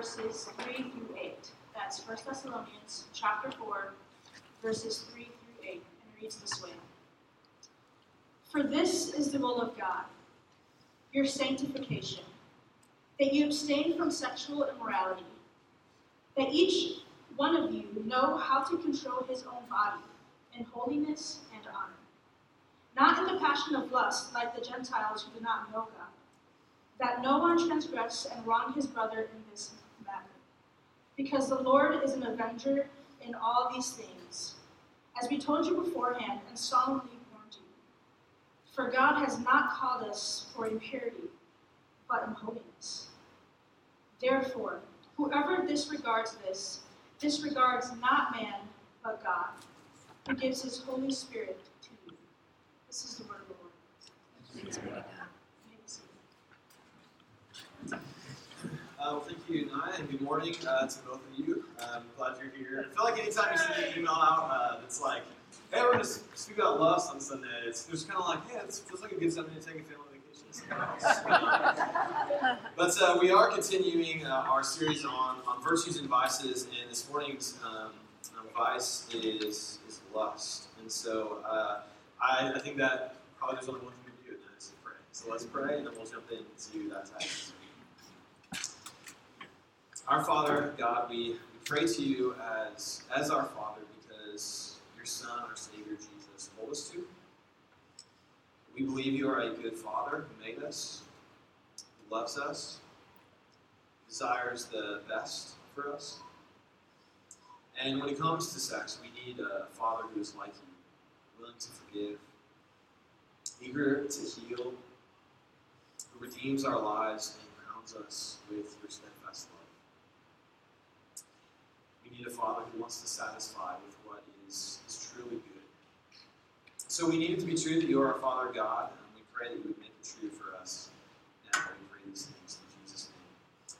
verses 3 through 8. That's 1 Thessalonians chapter 4, verses 3 through 8. And it reads this way. For this is the will of God, your sanctification, that you abstain from sexual immorality, that each one of you know how to control his own body in holiness and honor, not in the passion of lust like the Gentiles who do not know God, that no one transgress and wrong his brother in this matter, because the Lord is an avenger in all these things, as we told you beforehand and solemnly warned you. For God has not called us for impurity, but in holiness. Therefore, whoever disregards this, disregards not man, but God, who gives his Holy Spirit to you. This is the word of the Lord. Thanks be to God. Thank you, Naya, and good morning to both of you. I'm glad you're here. I feel like anytime you send an email out, it's like, hey, we're going to speak about lust on Sunday. It's just kind of like, hey, this feels like a good Sunday to take a family vacation somewhere else. But we are continuing our series on virtues and vices, and this morning's vice is lust. And so I think that probably there's only one thing to do, and that is to pray. So let's pray, and then we'll jump into that text. Our Father, God, we pray to you as our Father because your Son, our Savior, Jesus, told us to. We believe you are a good Father who made us, who loves us, desires the best for us. And when it comes to sex, we need a Father who is like you, willing to forgive, eager to heal, who redeems our lives and crowns us with your steadfast love. We need a Father who wants to satisfy with what is truly good. So we need it to be true that you are our Father God, and we pray that you would make it true for us. Now we pray these things in Jesus' name.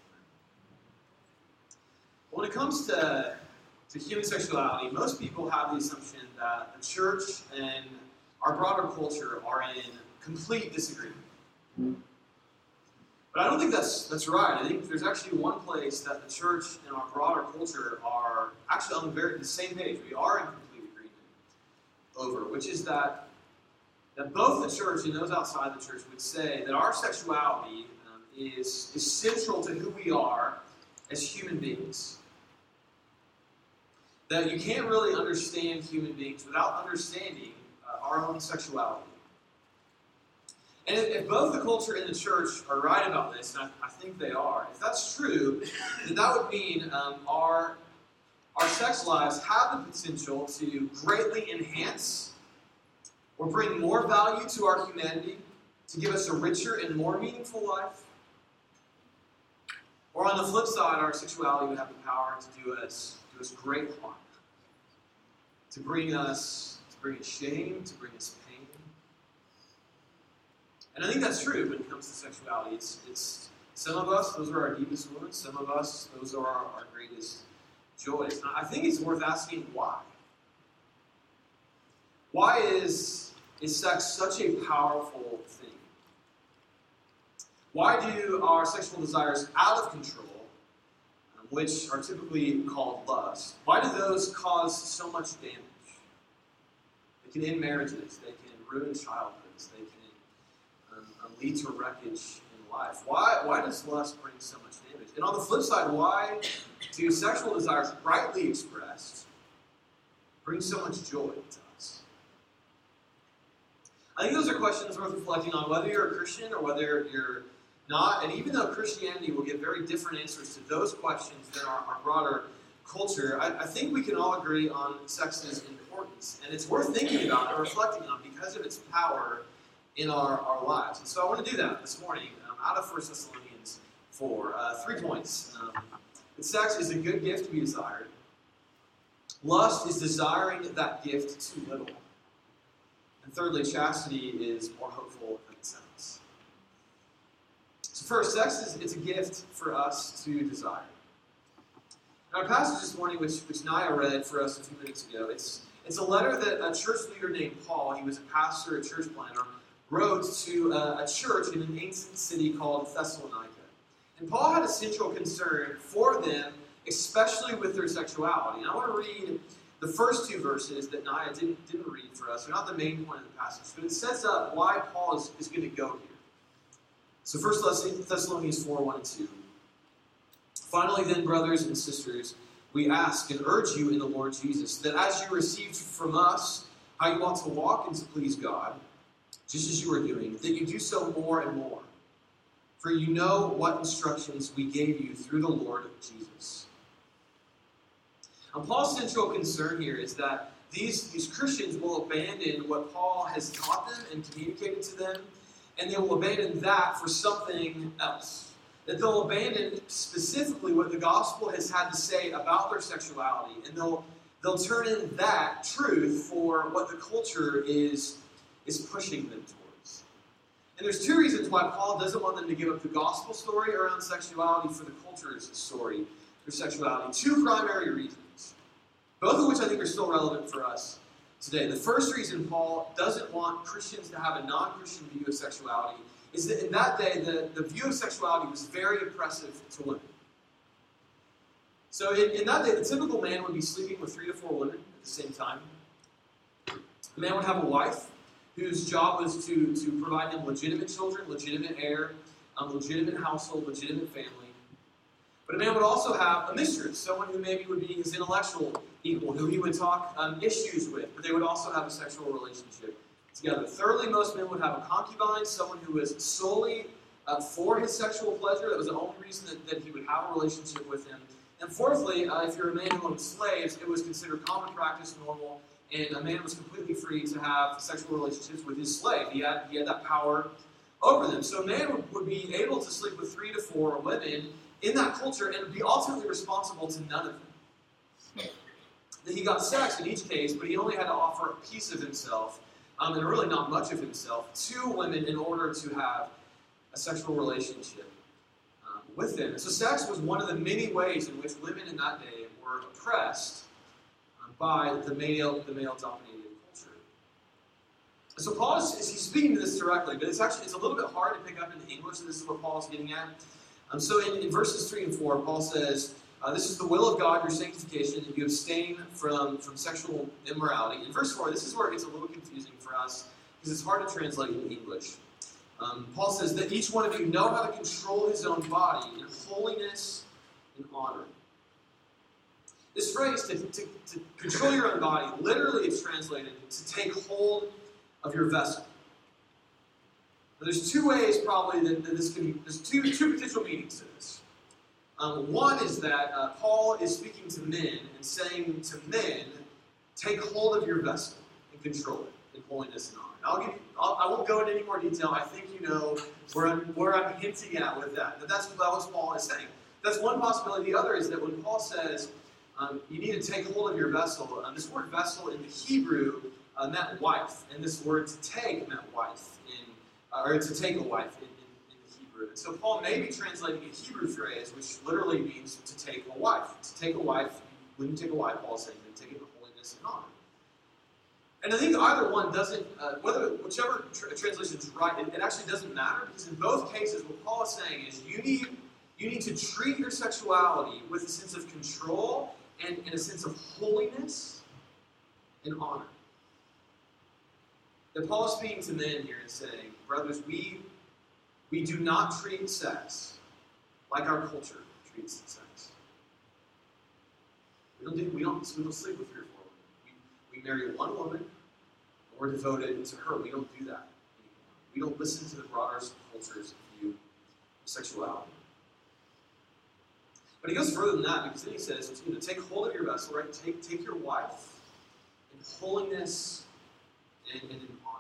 Amen. When it comes to human sexuality, most people have the assumption that the church and our broader culture are in complete disagreement. But I don't think that's right. I think there's actually one place that the church and our broader culture are actually on the same page. We are in complete agreement over, which is that both the church and those outside the church would say that our sexuality is central to who we are as human beings. That you can't really understand human beings without understanding our own sexuality. And if both the culture and the church are right about this, and I think they are, if that's true, then that would mean our sex lives have the potential to greatly enhance or bring more value to our humanity, to give us a richer and more meaningful life. Or on the flip side, our sexuality would have the power to do us great harm, to bring us shame, to bring us pain. And I think that's true when it comes to sexuality. It's some of us, those are our deepest wounds. Some of us, those are our greatest joys. And I think it's worth asking why. Why is sex such a powerful thing? Why do our sexual desires out of control, which are typically called lust, why do those cause so much damage? They can end marriages. They can ruin childhoods. They can lead to wreckage in life. Why does lust bring so much damage? And on the flip side, why do sexual desires, rightly expressed, bring so much joy to us? I think those are questions worth reflecting on, whether you're a Christian or whether you're not. And even though Christianity will give very different answers to those questions than our broader culture, I think we can all agree on sex's importance. And it's worth thinking about and reflecting on because of its power in our lives. And so I want to do that this morning out of 1 Thessalonians 4. 3 points. That sex is a good gift to be desired. Lust is desiring that gift too little. And thirdly, chastity is more hopeful than it sounds. So first, sex it's a gift for us to desire. Now, our passage this morning, which Naya read for us a few minutes ago, it's a letter that a church leader named Paul, he was a pastor, a church planner, wrote to a church in an ancient city called Thessalonica. And Paul had a central concern for them, especially with their sexuality. And I want to read the first two verses that Naya didn't read for us. They're not the main point of the passage, but it sets up why Paul is going to go here. So 1 Thessalonians 4, 1 and 2. Finally then, brothers and sisters, we ask and urge you in the Lord Jesus, that as you received from us how you ought to walk and to please God, just as you are doing, that you do so more and more. For you know what instructions we gave you through the Lord Jesus. And Paul's central concern here is that these Christians will abandon what Paul has taught them and communicated to them, and they will abandon that for something else. That they'll abandon specifically what the gospel has had to say about their sexuality, and they'll turn in that truth for what the culture is pushing them towards. And there's two reasons why Paul doesn't want them to give up the gospel story around sexuality for the culture's story for sexuality. Two primary reasons, both of which I think are still relevant for us today. The first reason Paul doesn't want Christians to have a non-Christian view of sexuality is that in that day, the view of sexuality was very oppressive to women. So in that day, the typical man would be sleeping with 3 to 4 women at the same time. The man would have a wife whose job was to provide him legitimate children, legitimate heir, legitimate household, legitimate family. But a man would also have a mistress, someone who maybe would be his intellectual equal, who he would talk issues with, but they would also have a sexual relationship together. Thirdly, most men would have a concubine, someone who was solely for his sexual pleasure. That was the only reason that he would have a relationship with him. And fourthly, if you're a man who owned slaves, it was considered common practice, normal, and a man was completely free to have sexual relationships with his slave. He had that power over them. So a man would be able to sleep with 3 to 4 women in that culture and be ultimately responsible to none of them. That he got sex in each case, but he only had to offer a piece of himself, and really not much of himself, to women in order to have a sexual relationship with them. So sex was one of the many ways in which women in that day were oppressed by the male-dominated culture. So Paul he's speaking to this directly, but it's a little bit hard to pick up in the English, and this is what Paul's getting at. So in verses 3 and 4, Paul says, this is the will of God, your sanctification, that you abstain from sexual immorality. In verse 4, this is where it gets a little confusing for us, because it's hard to translate in English. Paul says that each one of you know how to control his own body in holiness and honor. This phrase, to control your own body, literally it's translated to take hold of your vessel. Now, there's two ways probably that this can be, there's two potential meanings to this. One is that Paul is speaking to men and saying to men, take hold of your vessel and control it in holiness and honor. I won't go into any more detail. I think you know where I'm hinting at with that. That's what Paul is saying. That's one possibility. The other is that when Paul says you need to take hold of your vessel, this word vessel in the Hebrew meant wife, and this word to take meant wife, or to take a wife in the Hebrew. And so Paul may be translating a Hebrew phrase, which literally means to take a wife. To take a wife, when you take a wife, Paul is saying, then take it in holiness and honor. And I think either one doesn't, whichever translation is right, it actually doesn't matter, because in both cases, what Paul is saying is you need to treat your sexuality with a sense of control and a sense of holiness and honor. That Paul is speaking to men here and saying, brothers, we do not treat sex like our culture treats sex. We don't sleep with 3 or 4 women. We marry one woman, and we're devoted to her. We don't do that anymore. We don't listen to the broader culture's view of sexuality. But he goes further than that, because then he says, take hold of your vessel, right? Take your wife in holiness and in honor.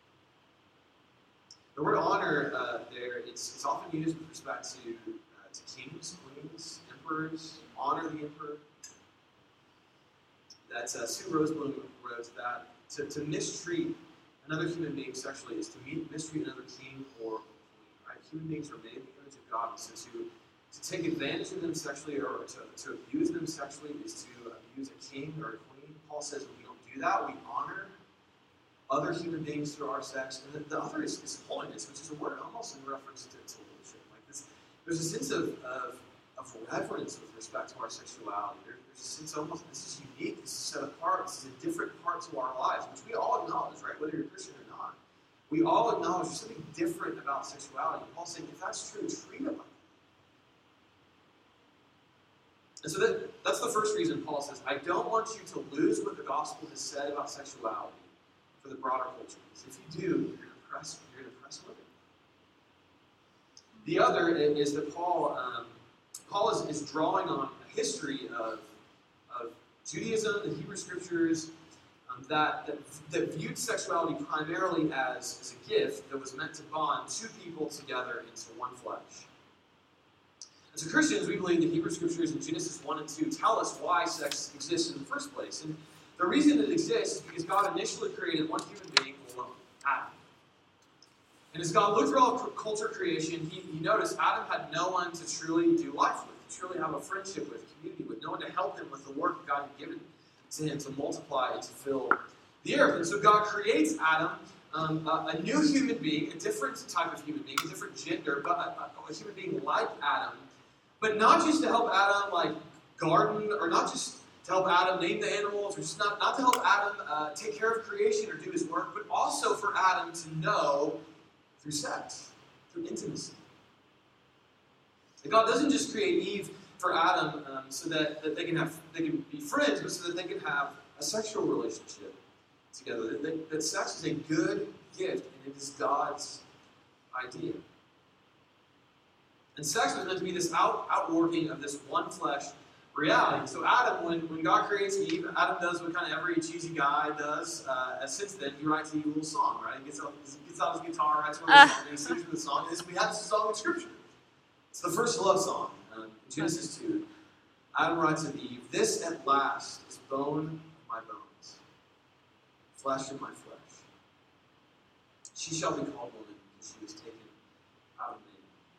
The word honor there, it's often used with respect to kings, queens, emperors. Honor the emperor. That Sue Roseblum wrote that to mistreat another human being sexually is to mistreat another king or queen. Right? Human beings are made in the image of God, and so to take advantage of them sexually or to abuse them sexually is to abuse a king or a queen. Paul says we don't do that. We honor other human beings through our sex. And the other is holiness, which is a word almost in reference to worship. Like there's a sense of reverence with respect to our sexuality. There's a sense almost this is unique, this is set apart, this is a different part to our lives, which we all acknowledge, right? Whether you're Christian or not. We all acknowledge there's something different about sexuality. Paul's saying, if that's true, treat it like that. And so that's the first reason Paul says, I don't want you to lose what the gospel has said about sexuality for the broader culture. Because if you do, you're going to impress women. The other is that Paul is drawing on a history of Judaism, the Hebrew Scriptures, that viewed sexuality primarily as a gift that was meant to bond two people together into one flesh. As Christians, we believe the Hebrew Scriptures in Genesis 1 and 2 tell us why sex exists in the first place. And the reason it exists is because God initially created one human being alone, Adam. And as God looked through all culture creation, he noticed Adam had no one to truly do life with, to truly have a friendship with, community with, no one to help him with the work God had given to him to multiply and to fill the earth. And so God creates Adam, a new human being, a different type of human being, a different gender, but a human being like Adam. But not just to help Adam garden, or not just to help Adam name the animals, or just not to help Adam take care of creation or do his work, but also for Adam to know through sex, through intimacy. And God doesn't just create Eve for Adam so that they can be friends, but so that they can have a sexual relationship together. That sex is a good gift, and it is God's idea. And sex was meant to be this outworking of this one flesh reality. So Adam, when God creates Eve, Adam does what kind of every cheesy guy does. Since then, he writes a little song, right? He gets out his guitar, writes a little song, and he sings the song. And we have this song in Scripture. It's the first love song, Genesis 2. Adam writes of Eve, "This at last is bone of my bones, flesh of my flesh. She shall be called woman, because she was taken out of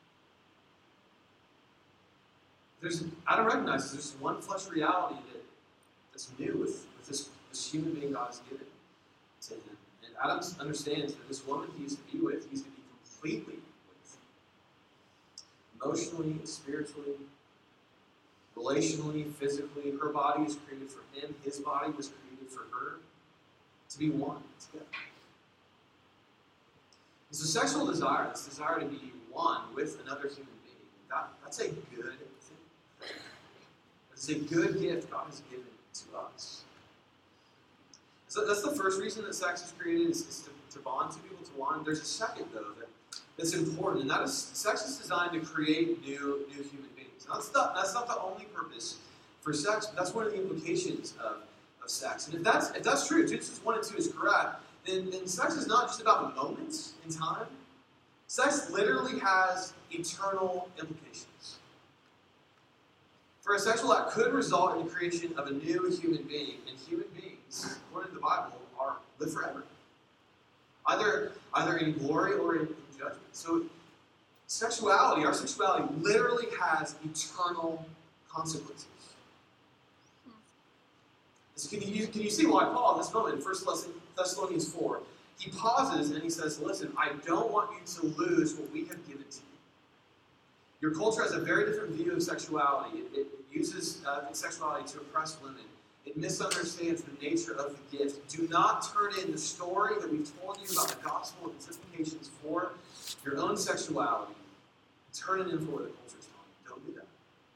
man." Adam recognizes there's one flesh reality that's new with this human being God has given to him. And Adam understands that this woman he used to be with, he's to be completely with. Emotionally, spiritually, relationally, physically. Her body is created for him. His body was created for her. To be one together. And so sexual desire, this desire to be one with another human being, that's a good thing. It's a good gift God has given to us. So that's the first reason that sex is created, is to bond two people to one. There's a second, though, that's important, and that is sex is designed to create new human beings. Now, that's not the only purpose for sex, but that's one of the implications of sex. And if that's true, Genesis 1 and 2 is correct, then sex is not just about moments in time. Sex literally has eternal implications. For a sexual act could result in the creation of a new human being, and human beings, according to the Bible, live forever. Either in glory or in judgment. So our sexuality literally has eternal consequences. So can you see why Paul, in this moment, in 1 Thessalonians 4, he pauses and he says, listen, I don't want you to lose what we have given to you. Your culture has a very different view of sexuality. It uses sexuality to oppress women. It misunderstands the nature of the gift. Do not turn in the story that we've told you about the gospel and its implications for your own sexuality. Turn it in for what the culture's telling you. Don't do that.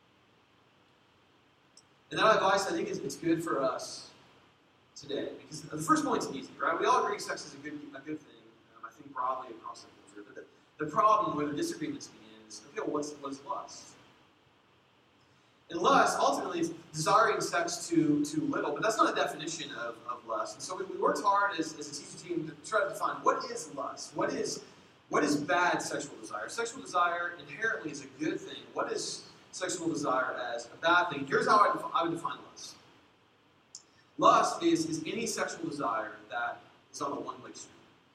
And that advice, I think, it's good for us today. Because the first point's easy, right? We all agree sex is a good thing, I think, broadly across the culture. But the problem where the disagreements begin is, okay, well, what is lust? And lust, ultimately, is desiring sex too little. But that's not a definition of lust. And so we worked hard as a teaching team to try to define what is lust? What is bad sexual desire? Sexual desire inherently is a good thing. What is sexual desire as a bad thing? Here's how I would define lust. Lust is any sexual desire that is on a one-way street.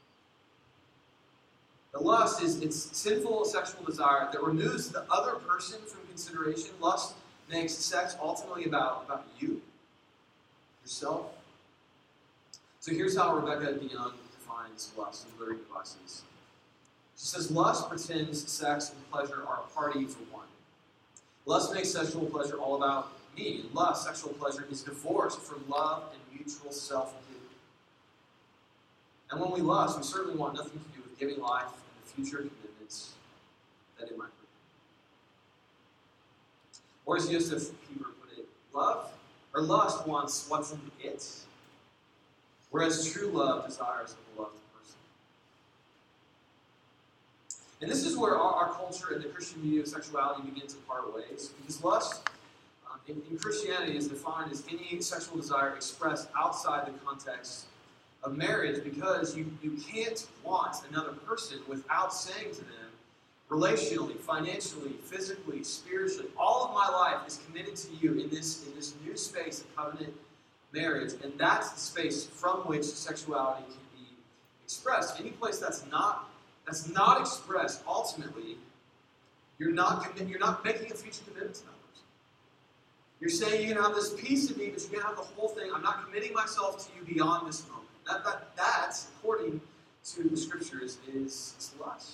The lust it's sinful sexual desire that removes the other person from consideration. Lust makes sex ultimately about you, yourself. So here's how Rebecca DeYoung defines lust in Living Devices. She says, lust pretends sex and pleasure are a party for one. Lust makes sexual pleasure all about me. And lust, sexual pleasure, is divorced from love and mutual self-giving. And when we lust, we certainly want nothing to do with giving life and the future commitments that it might bring. Or as Joseph Pieper put it, lust wants what's in it, whereas true love desires a beloved person. And this is where our culture and the Christian view of sexuality begin to part ways, because lust in Christianity is defined as any sexual desire expressed outside the context of marriage, because you can't want another person without saying to them, relationally, financially, physically, spiritually, all of my life is committed to you in this new space of covenant marriage, and that's the space from which sexuality can be expressed. Any place that's not expressed, ultimately, you're not making a future commitment to that person. You're saying you can have this piece of me, but you can have the whole thing. I'm not committing myself to you beyond this moment. That's, according to the scriptures, is lust.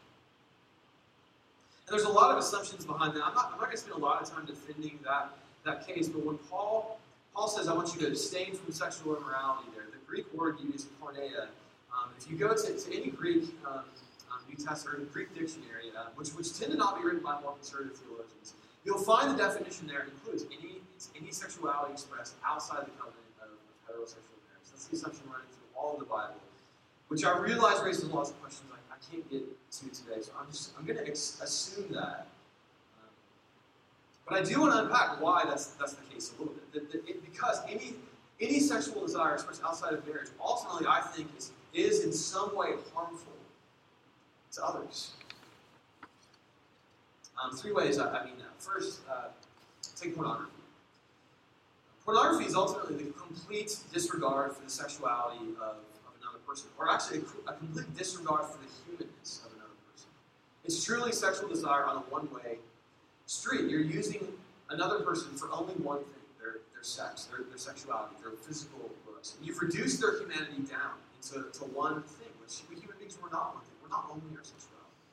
And there's a lot of assumptions behind that. I'm not going to spend a lot of time defending that case, but when Paul says, I want you to abstain from sexual immorality there, the Greek word used, porneia, if you go to any Greek New Testament or Greek dictionary, which tend to not be written by more conservative theologians, you'll find the definition there includes any sexuality expressed outside the covenant of heterosexual marriage. That's the assumption running through all of the Bible, which I realize raises lots of questions I can't get to today, so I'm going to assume that. But I do want to unpack why that's the case a little bit. Because any sexual desire expressed outside of marriage, ultimately, I think, is in some way harmful to others. 3 ways I mean that. First, take pornography. Pornography is ultimately the complete disregard for the sexuality of another person, or actually a complete disregard for the humanness of another person. It's truly sexual desire on a one-way street. You're using another person for only one thing, their sex, their sexuality, their physical looks. And you've reduced their humanity down into one thing, which we human beings were not one thing. We're not only our sexuality.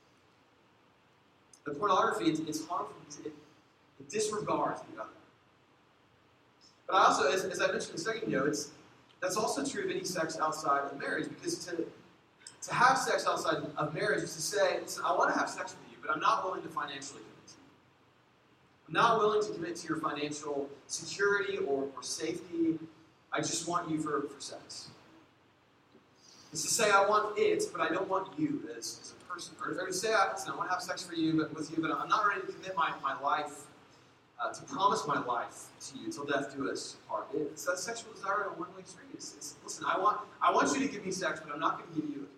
The pornography, it's harmful because it disregards the other. But I also, as I mentioned a second ago, that's also true of any sex outside of marriage, because to have sex outside of marriage is to say, listen, I want to have sex with you, but I'm not willing to financially commit to you. I'm not willing to commit to your financial security or safety. I just want you for sex. It's to say I want it, but I don't want you as a person. Or to say, listen, I want to have sex with you, but I'm not ready to commit my life, to promise my life to you till death do us part. It's that sexual desire on a one-way street. Listen, I want you to give me sex, but I'm not going to give you a commitment.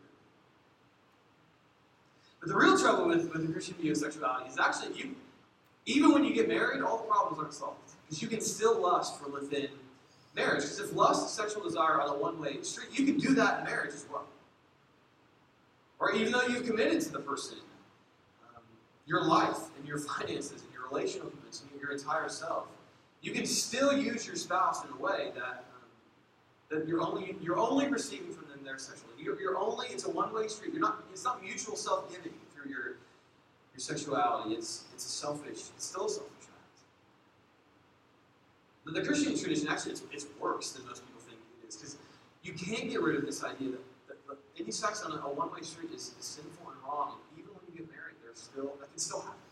But the real trouble with the Christian view of sexuality is actually, even when you get married, all the problems aren't solved. Because you can still lust from within marriage. Because if lust is sexual desire on a one-way street, you can do that in marriage as well. Or even though you've committed to the person, your life and your finances and your relational commitments and your entire self, you can still use your spouse in a way that you're only receiving from them their sexuality. It's a one-way street. It's not mutual self-giving through your sexuality. It's still a selfish act. But the Christian tradition, actually, it's worse than most people think it is, because you can't get rid of this idea that any sex on a one-way street is sinful and wrong, and even when you get married, that can still happen.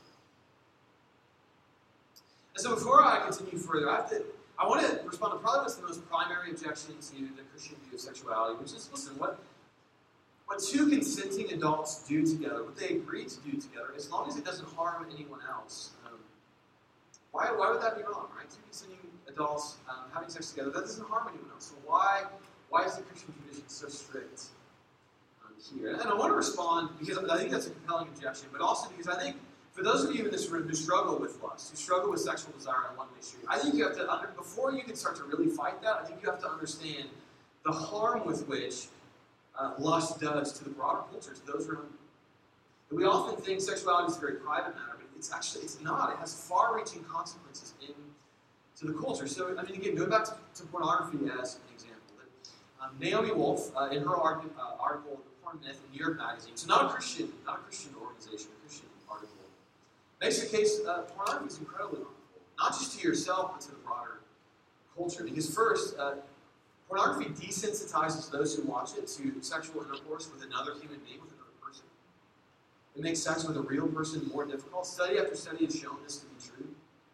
And so before I continue further, I want to respond to probably what's the most primary objection to the Christian view of sexuality, which is, listen, what two consenting adults do together, what they agree to do together, as long as it doesn't harm anyone else, why would that be wrong, right? Two consenting adults having sex together, that doesn't harm anyone else. So why is the Christian tradition so strict here? And I want to respond because I think that's a compelling objection, but also because I think for those of you in this room who struggle with lust, who struggle with sexual desire on a one-way street, I think you have to, before you can start to really fight that, I think you have to understand the harm with which lust does to the broader culture, to those around you. We often think sexuality is a very private matter, but it's not. It has far-reaching consequences to the culture. So, I mean, again, going back to pornography as an example, Naomi Wolf, in her article, The Porn Myth in New York Magazine, so not a Christian organization, a Christian article, makes the case pornography is incredibly harmful, not just to yourself, but to the broader culture. Because first, pornography desensitizes those who watch it to sexual intercourse with another human being, with another person. It makes sex with a real person more difficult. Study after study has shown this to be true.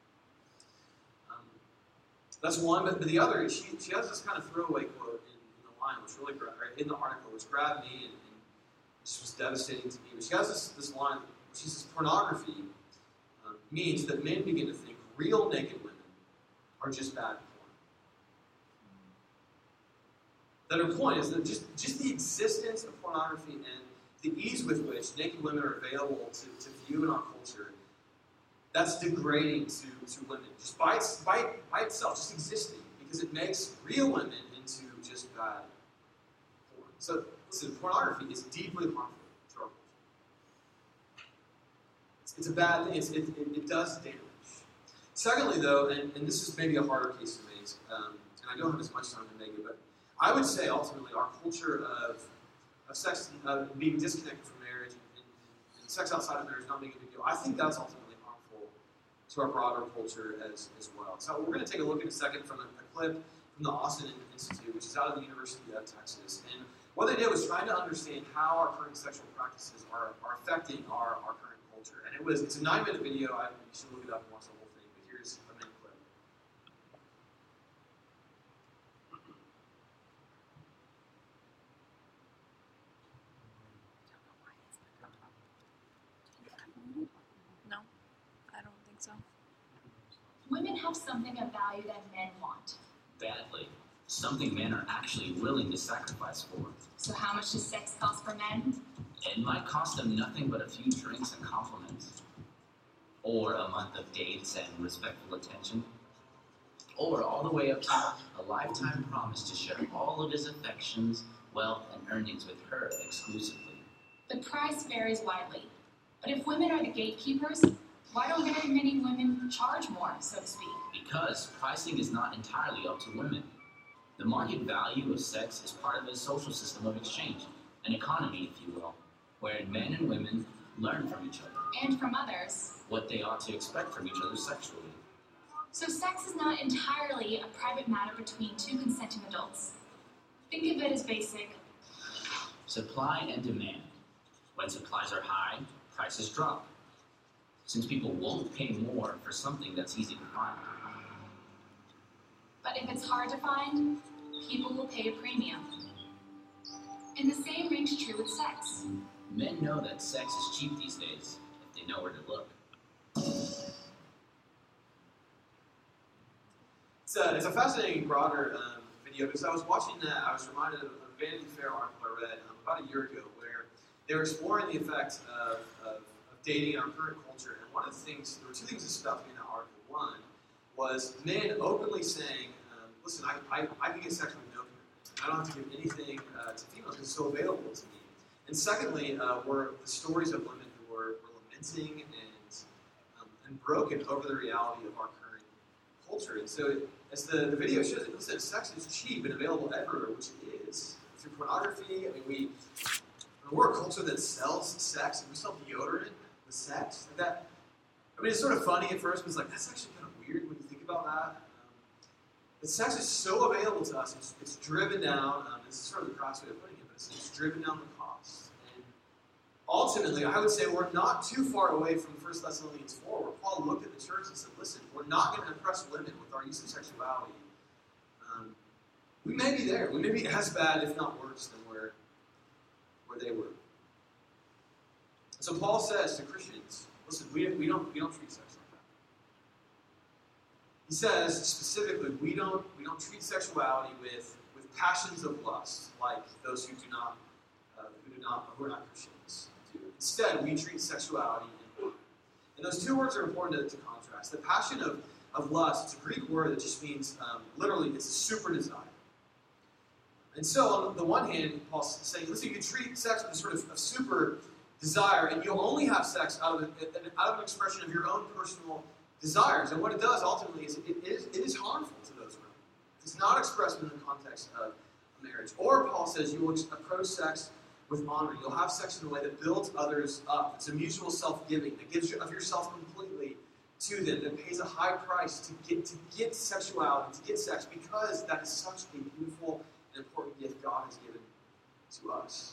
That's one, but the other, she has this kind of throwaway quote in the line, which really in the article, which grabbed me and this was devastating to me. But she has this line, she says, pornography means that men begin to think real naked women are just bad porn. That her point is that just the existence of pornography and the ease with which naked women are available to view in our culture, that's degrading to women, just by itself, just existing, because it makes real women into just bad porn. So, listen, pornography is deeply harmful to our culture. It's a bad thing. It does damage. Secondly, though, and this is maybe a harder case to make, and I don't have as much time to make it, but I would say ultimately our culture of sex being disconnected from marriage and sex outside of marriage not being a big deal, I think that's ultimately to our broader culture as well. So we're going to take a look in a second from a clip from the Austin Institute, which is out of the University of Texas. And what they did was trying to understand how our current sexual practices are affecting our current culture. And it's a 9-minute video. You should look it up and watch the whole thing. But here's a minute clip. No, I don't think so. Women have something of value that men want. Badly. Something men are actually willing to sacrifice for. So how much does sex cost for men? It might cost them nothing but a few drinks and compliments. Or a month of dates and respectful attention. Or all the way up to a lifetime promise to share all of his affections, wealth, and earnings with her exclusively. The price varies widely. But if women are the gatekeepers, why don't very many women charge more, so to speak? Because pricing is not entirely up to women. The market value of sex is part of a social system of exchange, an economy, if you will, wherein men and women learn from each other. And from others. What they ought to expect from each other sexually. So sex is not entirely a private matter between two consenting adults. Think of it as basic. Supply and demand. When supplies are high, prices drop. Since people won't pay more for something that's easy to find. But if it's hard to find, people will pay a premium. And the same rings true with sex. Men know that sex is cheap these days, if they know where to look. It's a fascinating, broader video, because I was watching that, I was reminded of a Vanity Fair article I read about a year ago, where they were exploring the effect of dating in our current culture. And one of the things, there were two things that stood out to me in that article. One was men openly saying, listen, I can get sex with no commitment. I don't have to give anything to females because it's so available to me. And secondly, were the stories of women who were lamenting and broken over the reality of our current culture. And so, as the video shows, it listen, sex is cheap and available everywhere, which it is. Through pornography, we're a culture that sells sex, and we sell deodorant with sex. Like that. It's sort of funny at first, but it's like, that's actually kind of weird when you think about that. But sex is so available to us, it's driven down, this is sort of the crass way of putting it, but it's driven down the cost. And ultimately, I would say we're not too far away from 1 Thessalonians 4, where Paul looked at the church and said, listen, we're not going to impress women with our use of sexuality. We may be there. We may be as bad, if not worse, than where they were. So Paul says to Christians, listen, we don't treat sex like that. He says specifically, we don't treat sexuality with passions of lust, like those who are not Christians do. Instead, we treat sexuality in love. And those two words are important to contrast. The passion of lust, it's a Greek word that just means, literally, it's a super desire. And so, on the one hand, Paul's saying, listen, you can treat sex with a sort of a super desire, and you'll only have sex out of an expression of your own personal desires. And what it does ultimately is it is harmful to those women. It's not expressed in the context of a marriage. Or Paul says you will approach sex with honor. You'll have sex in a way that builds others up. It's a mutual self-giving that gives of yourself completely to them, that pays a high price to get sexuality, to get sex, because that is such a beautiful and important gift God has given to us.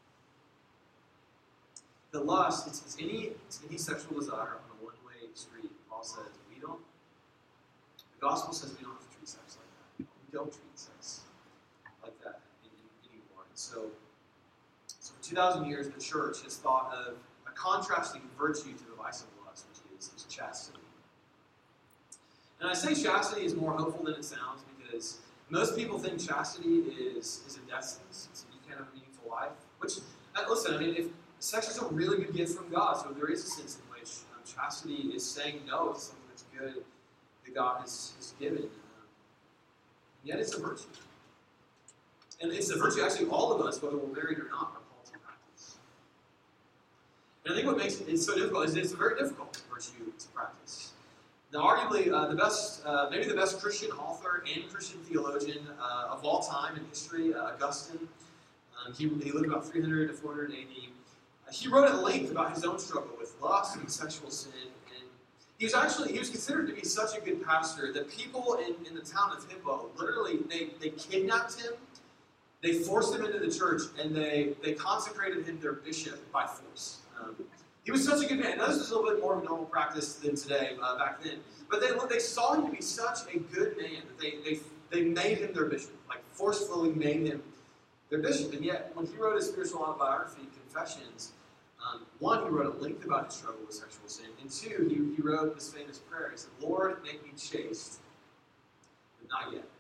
The lust, it's any sexual desire on a one-way street. Paul says the gospel says we don't have to treat sex like that. We don't treat sex like that anymore. And so for 2,000 years, the church has thought of a contrasting virtue to the vice of lust, which is chastity. And I say chastity is more hopeful than it sounds because most people think chastity is a death sentence. You can't have a meaningful life. Which, listen, I mean, if sex is a really good gift from God, so there is a sense in which chastity is saying no to something that's good that God has given. Yet it's a virtue. And it's a virtue, actually, all of us, whether we're married or not, are called to practice. And I think what makes it so difficult is it's a very difficult virtue to practice. Now, arguably, maybe the best Christian author and Christian theologian of all time in history, Augustine, he lived about 300 to 400 AD. He wrote at length about his own struggle with lust and sexual sin. And he was considered to be such a good pastor that people in the town of Hippo, literally, they kidnapped him, they forced him into the church, and they consecrated him their bishop by force. He was such a good man. Now, this was a little bit more of a normal practice than today, back then. But they saw him to be such a good man that they made him their bishop, like forcefully made him their bishop. And yet, when he wrote his spiritual autobiography, Confessions, one, he wrote at length about his struggle with sexual sin, and two, he wrote this famous prayer. He said, "Lord, make me chaste, but not yet."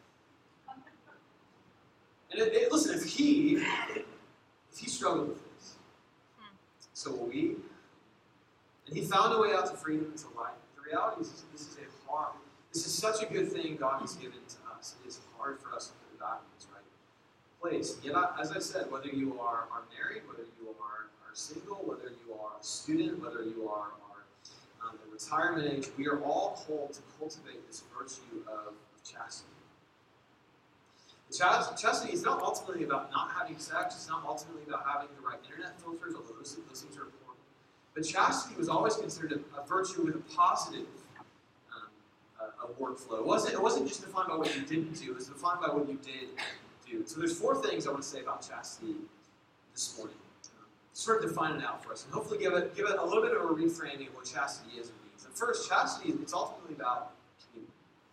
And listen, if he struggled with this, so will we. And he found a way out to freedom and to life. The reality is, this is such a good thing God has given to us. It is hard for us to put it back in its right place. Yet, as I said, whether you are married, whether you are single, whether you are a student, whether you are at retirement age, we are all called to cultivate this virtue of chastity. Chastity is not ultimately about not having sex. It's not ultimately about having the right internet filters, although those things are important. But chastity was always considered a virtue with a positive workflow. It wasn't just defined by what you didn't do. It was defined by what you did do. So there's 4 things I want to say about chastity this morning. Sort of define it out for us, and hopefully give it a little bit of a reframing of what chastity is and means. And first, chastity, it's ultimately about community.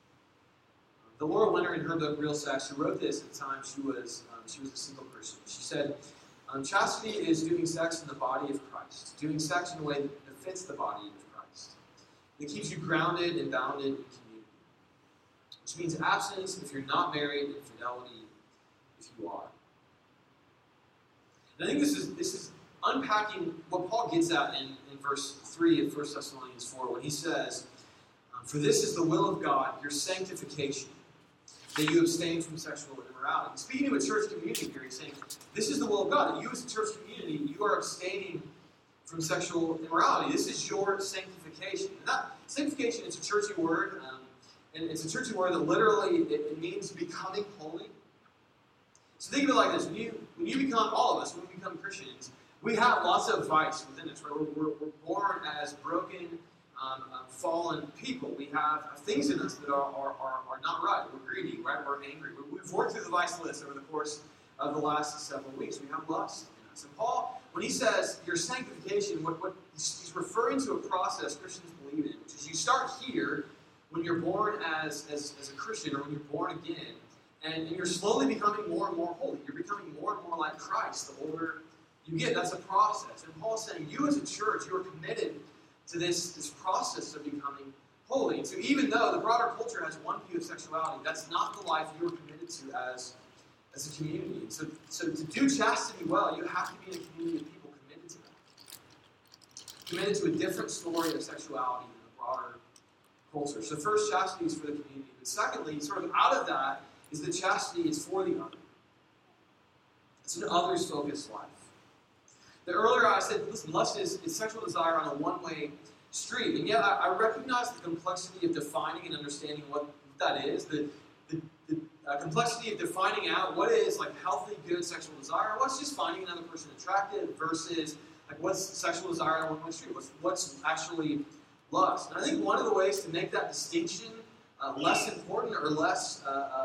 The Laura Winner, in her book Real Sex, who wrote this at the time she was a single person, she said, chastity is doing sex in the body of Christ, doing sex in a way that fits the body of Christ. It keeps you grounded and bounded in community, which means abstinence if you're not married, and fidelity if you are. And I think this is unpacking what Paul gets at in verse 3 of 1 Thessalonians 4, when he says, "For this is the will of God, your sanctification, that you abstain from sexual immorality." Speaking to a church community here, he's saying, this is the will of God, that you as a church community, you are abstaining from sexual immorality. This is your sanctification. And that sanctification, it's a churchy word, and it's a churchy word that literally, it means becoming holy. So think of it like this, when you become, all of us, when we become Christians, we have lots of vice within us, right? We're born as broken, fallen people. We have things in us that are not right. We're greedy, right? We're angry. We've worked through the vice list over the course of the last several weeks. We have lust in us. And Paul, when he says your sanctification, what he's referring to a process Christians believe in, which is you start here when you're born as a Christian, or when you're born again, and you're slowly becoming more and more holy. You're becoming more and more like Christ the older you get. That's a process. And Paul's saying, you as a church, you are committed to this process of becoming holy. And so even though the broader culture has one view of sexuality, that's not the life you are committed to as a community. And so to do chastity well, you have to be in a community of people committed to that. Committed to a different story of sexuality in the broader culture. So first, chastity is for the community. But secondly, sort of out of that, is that chastity is for the other. It's an others-focused life. The earlier I said, listen, lust is sexual desire on a one-way street. And yet I recognize the complexity of defining and understanding what that is. complexity of defining out what is like healthy, good sexual desire, what's just finding another person attractive versus like what's sexual desire on one street, what's actually lust. And I think one of the ways to make that distinction less important or less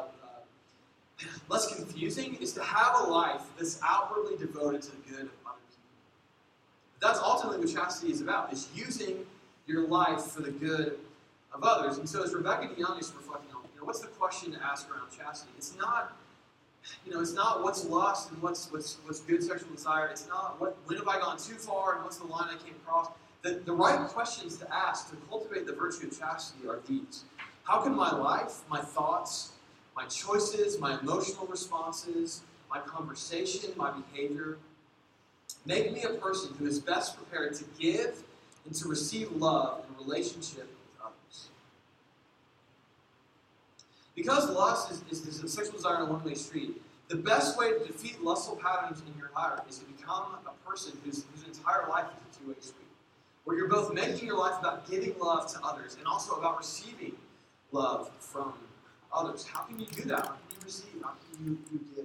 confusing is to have a life that's outwardly devoted to the good of other people. That's ultimately what chastity is about, is using your life for the good of others. And so as Rebecca DeYoung is reflecting on, what's the question to ask around chastity? It's not, it's not what's lust and what's good sexual desire. It's not when have I gone too far and what's the line I came across. The right questions to ask to cultivate the virtue of chastity are these. How can my life, my thoughts, my choices, my emotional responses, my conversation, my behavior, make me a person who is best prepared to give and to receive love in relationship with others? Because lust is a sexual desire on a one-way street, the best way to defeat lustful patterns in your heart is to become a person whose entire life is a two-way street, where you're both making your life about giving love to others and also about receiving love from others. How can you do that? How can you receive? How can you give?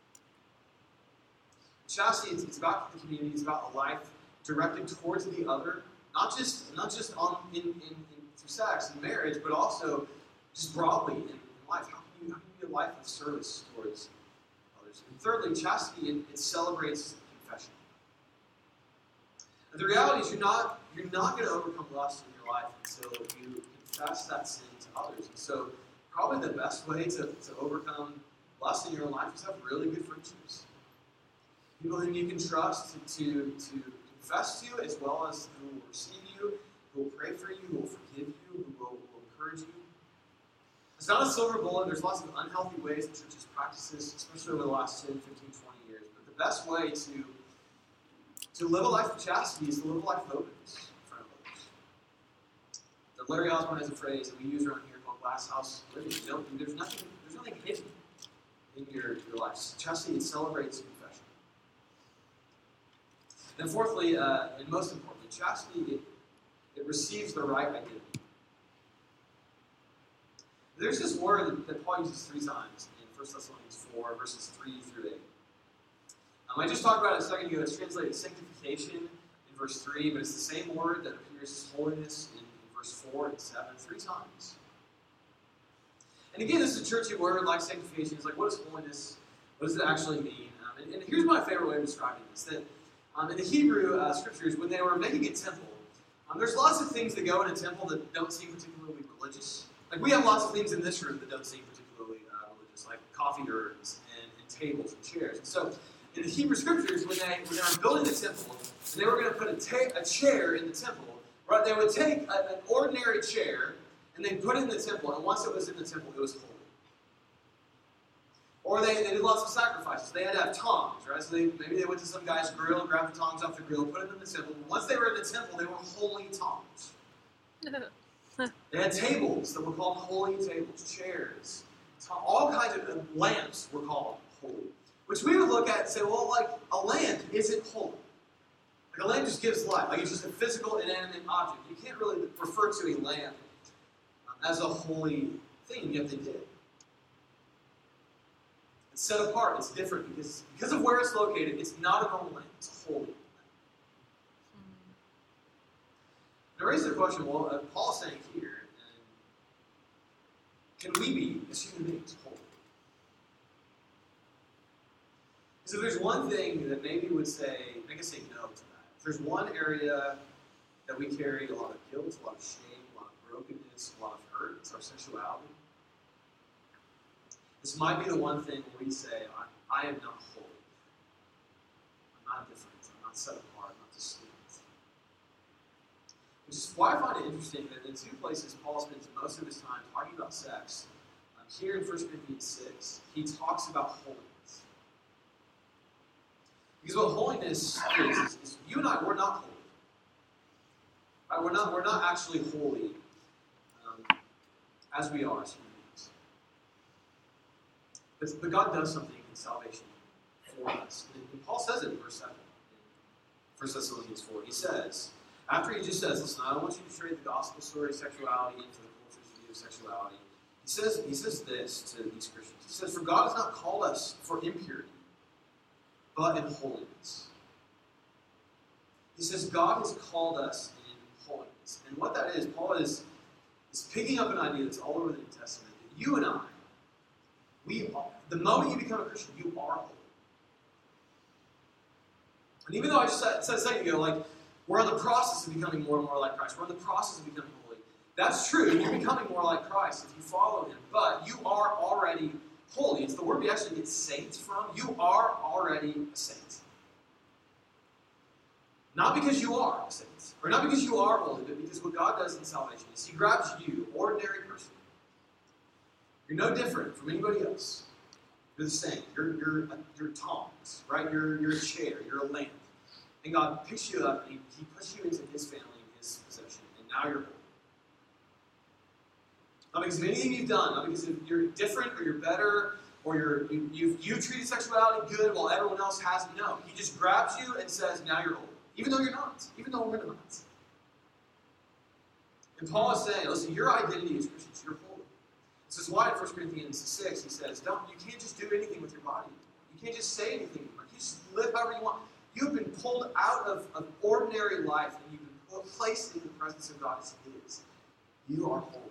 Chastity, it's about the community. It's about a life directed towards the other, not just through sex and marriage, but also just broadly in life. How can you be a life of service towards others? And thirdly, chastity, it celebrates confession. And the reality is you're not going to overcome lust in your life until you confess that sin to others. And so probably the best way to overcome lust in your life is to have really good friendships. People whom you can trust to confess to, as well as who will receive you, who will pray for you, who will forgive you, who will encourage you. It's not a silver bullet. There's lots of unhealthy ways the church has practiced this, especially over the last 10, 15, 20 years. But the best way to live a life of chastity is to live a life of openness in front of others. The Larry Osborne has a phrase that we use around here called glass house living. There's nothing hidden in your life. Chastity, it celebrates confession. And fourthly, and most importantly, chastity, it receives the right identity. There's this word that Paul uses 3 times in 1 Thessalonians 4, verses 3 through 8. I just talked about it a second ago. It's translated sanctification in verse 3, but it's the same word that appears as holiness in verse 4 and 7, 3 times. And again, this is a churchy word like sanctification. It's like, what is holiness? What does it actually mean? And here's my favorite way of describing this. That in the Hebrew scriptures, when they were making a temple, there's lots of things that go in a temple that don't seem particularly religious. Like we have lots of things in this room that don't seem particularly religious, like coffee urns and tables and chairs. And so in the Hebrew scriptures, when they were building the temple, and they were going to put a chair in the temple, right? They would take an ordinary chair and they'd put it in the temple, and once it was in the temple, it was holy. Or they did lots of sacrifices. They had to have tongs, right? So maybe they went to some guy's grill and grabbed the tongs off the grill, put them in the temple. And once they were in the temple, they were holy tongs. They had tables that were called holy tables, chairs. All kinds of lamps were called holy. Which we would look at and say, well, like, a lamp isn't holy. Like, a lamp just gives light. Like, it's just a physical, inanimate object. You can't really refer to a lamp as a holy thing, yet they did. It's set apart. It's different because of where it's located. It's not a normal lamp. It's a holy lamp. And it raises the question, well, Paul's saying here, can we be, as human beings, holy? Because if there's one thing that maybe would make us say no to that, if there's one area that we carry a lot of guilt, a lot of shame, a lot of brokenness, a lot of hurt, it's our sexuality. This might be the one thing where we say, I am not holy. I'm not different. I'm not set apart. I'm not distinct. Which is why I find it interesting that in 2 places Paul spends most of his time talking about sex. Here in 1 Corinthians 6, he talks about holiness. Because what holiness is you and I, we're not holy. Right? We're not actually holy as we are as human beings. But God does something in salvation for us. And Paul says it in verse 7 in 1 Thessalonians 4. He says, after he just says, listen, I don't want you to trade the gospel story of sexuality into the culture's view of sexuality. He He says this to these Christians. He says, "For God has not called us for impurity, but in holiness." He says God has called us in holiness. And what that is, Paul is picking up an idea that's all over the New Testament, that you and I, the moment you become a Christian, you are holy. And even though I just said a second ago, like, we're in the process of becoming more and more like Christ. We're in the process of becoming holy. That's true. You're becoming more like Christ if you follow him. But you are already holy. It's the word we actually get saints from. You are already a saint. Not because you are a saint, or not because you are holy, but because what God does in salvation is he grabs you, ordinary person. You're no different from anybody else. You're the same. You're tongs, right? You're a chair. You're a lamp. And God picks you up and he puts you into his family, his possession, and now you're holy. Not because of anything you've done, not because you're different or you're better, or you've treated sexuality good while everyone else hasn't. No, he just grabs you and says, now you're holy. Even though you're not. Even though we're not. And Paul is saying, listen, your identity as Christians, you're holy. This is why in 1 Corinthians 6 he says, you can't just do anything with your body. You can't just say anything. You can't just live however you want. You've been pulled out of ordinary life and you've been placed in the presence of God as he is. You are holy.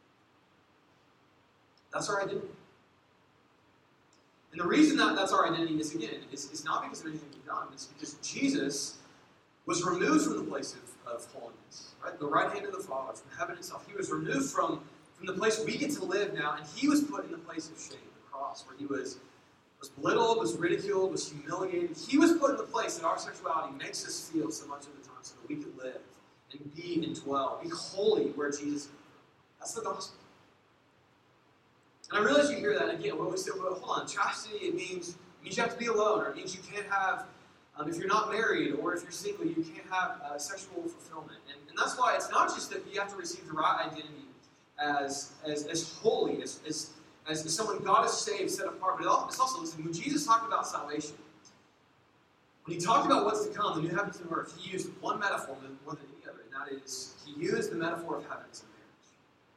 That's our identity. And the reason that that's our identity is, again, is not because of anything we've done. It's because Jesus was removed from the place of holiness, right? The right hand of the Father, from heaven itself. He was removed from the place we get to live now, and he was put in the place of shame, the cross, where he was belittled, was ridiculed, was humiliated. He was put in the place that our sexuality makes us feel so much of the time so that we could live and be and dwell, be holy where Jesus is. That's the gospel. And I realize you hear that again. When we say, well, hold on, chastity, it means you have to be alone, or it means you can't have, if you're not married, or if you're single, you can't have sexual fulfillment. And that's why it's not just that you have to receive the right identity as holy, as someone God has saved, set apart, but it's also, listen, when Jesus talked about salvation, when he talked about what's to come, the new heavens and earth, he used one metaphor more than any other, and that is, he used the metaphor of heaven as a marriage.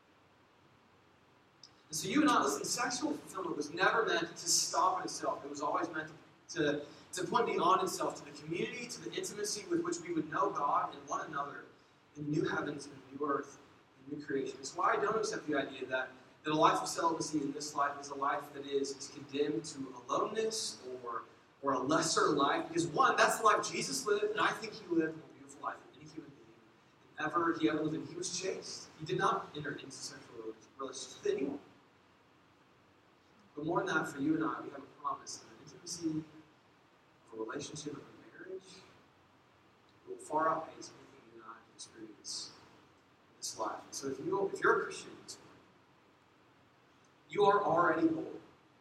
And so you and I, listen, sexual fulfillment was never meant to stop in itself. It was always meant to point beyond itself, to the community, to the intimacy with which we would know God and one another in new heavens and new earth and new creation. It's why I don't accept the idea that a life of celibacy in this life is a life that is condemned to aloneness or a lesser life. Because one, that's the life Jesus lived, and I think he lived a more beautiful life than any human being he ever lived in. He was chaste. He did not enter into sexual relations with anyone. But more than that, for you and I, we have a promise of an intimacy, of a relationship, of a marriage that will far outpace anything you and I can experience in this life. And so if you're a Christian this morning, you are already holy.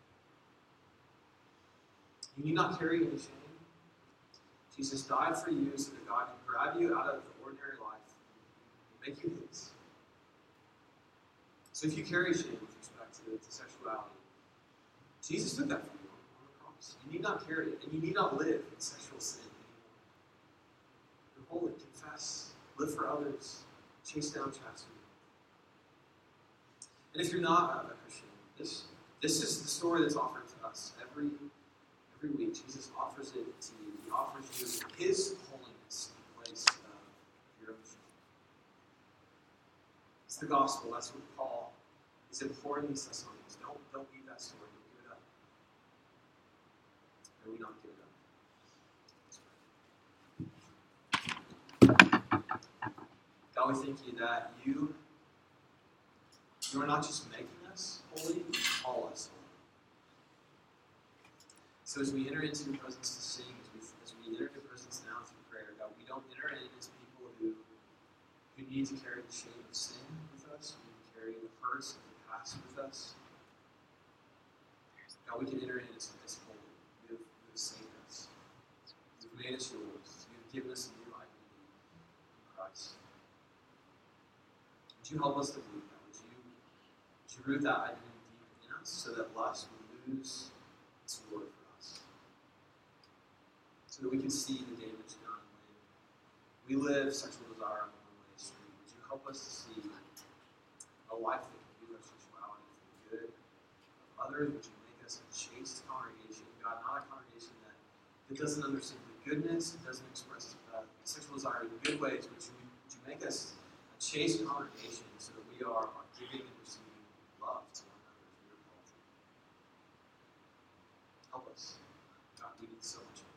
You need not carry any shame. Jesus died for you so that God can grab you out of the ordinary life and make you his. So if you carry shame with respect to sexuality, Jesus took that from you on the cross. You need not carry it, and you need not live in sexual sin anymore. You're holy. Confess. Live for others. Chase down chastity. And if you're not a Christian, this is the story that's offered to us every week. Jesus offers it to you. He offers you his holiness in place of your own shame. It's the gospel. That's what Paul is imploring these Thessalonians. Don't leave that story. Don't give it up. May we not give it up. God, we thank you that you are not just making us holy, you call us holy. So as we enter into your presence to sing, as we enter your presence now through prayer, God, we don't enter in as people who need to carry the shame of sin with us, who need to carry the hurts of the past with us. God, we can enter in as holy. You have saved us. You've made us yours. You've given us a new identity in Christ. Would you help us to believe that? Would you root that identity deep in us so that lust would lose its allure for us? So that we can see the damage done when we live sexual desire on the one-way street. Would you help us to see a life that can use our sexuality for the others? Would you make us a chaste congregation, God, not a congregation that doesn't understand the goodness, it doesn't express sexual desire in good ways, but would you make us a chaste congregation so that we are giving and receiving love to one another as we are called to? Help us. God, we need so much.